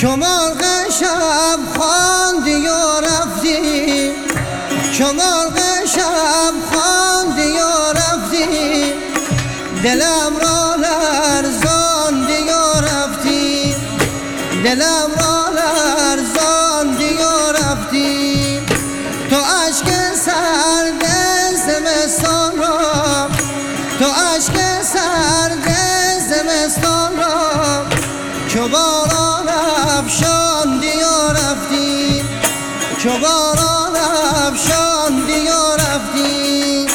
چو مرغ شب خواندی و رفتی، چو مرغ شب خواندی و رفتی، دلم را لرزاندی و رفتی، دلم را لرزاندی و رفتی. تو اشک سرد زمستان را، تو اشک سرد زمستان را چو باران افشاندی و رفتی، چو باران افشاندی و رفتی.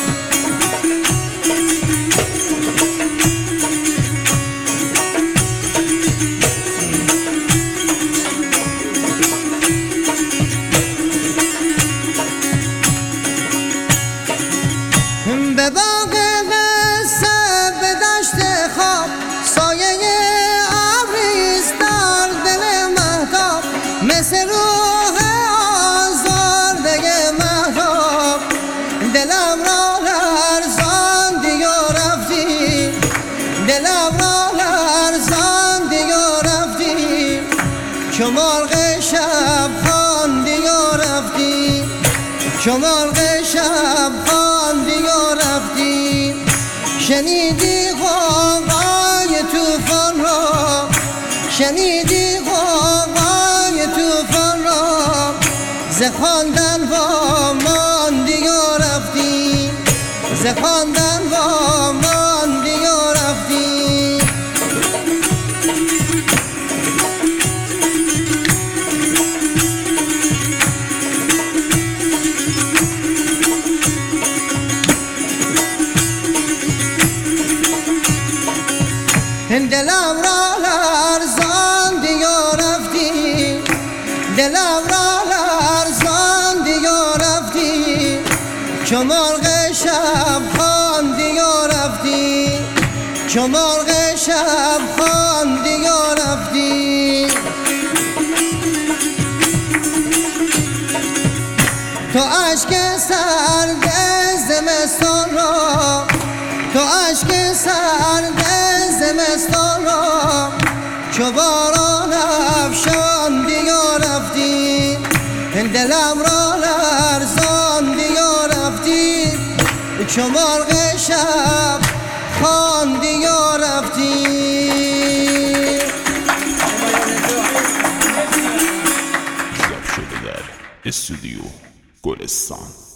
به باغ قصه به دشت خواب سایه ابریست در دل مهتاب، مثل روح آزرده مهتاب دلم را لرزاندی و رفتی، دلم را لرزاندی و رفتی. چو مرغ شب خواندی و رفتی، چو مرغ شب خواندی و رفتی. شنیدی غوغای طوفان را، شنیدی غوغای طوفان را ز خواندن واماندی و رفتی، ز خواندن واماندی و رفتی. دلم را لرزاندی و رفتی، دلم را لرزاندی و رفتی. چو مرغ شب خواندی و رفتی، چو مرغ شب خواندی و رفتی. تو اشک سرد زمستان را، تو اشک سرد زمستان را چو باران افشاندی و رفتی، دلم را لرزاندی و رفتی. چو مرغ شب خواندی و رفتی. ضبط شده در استودیو گلستان.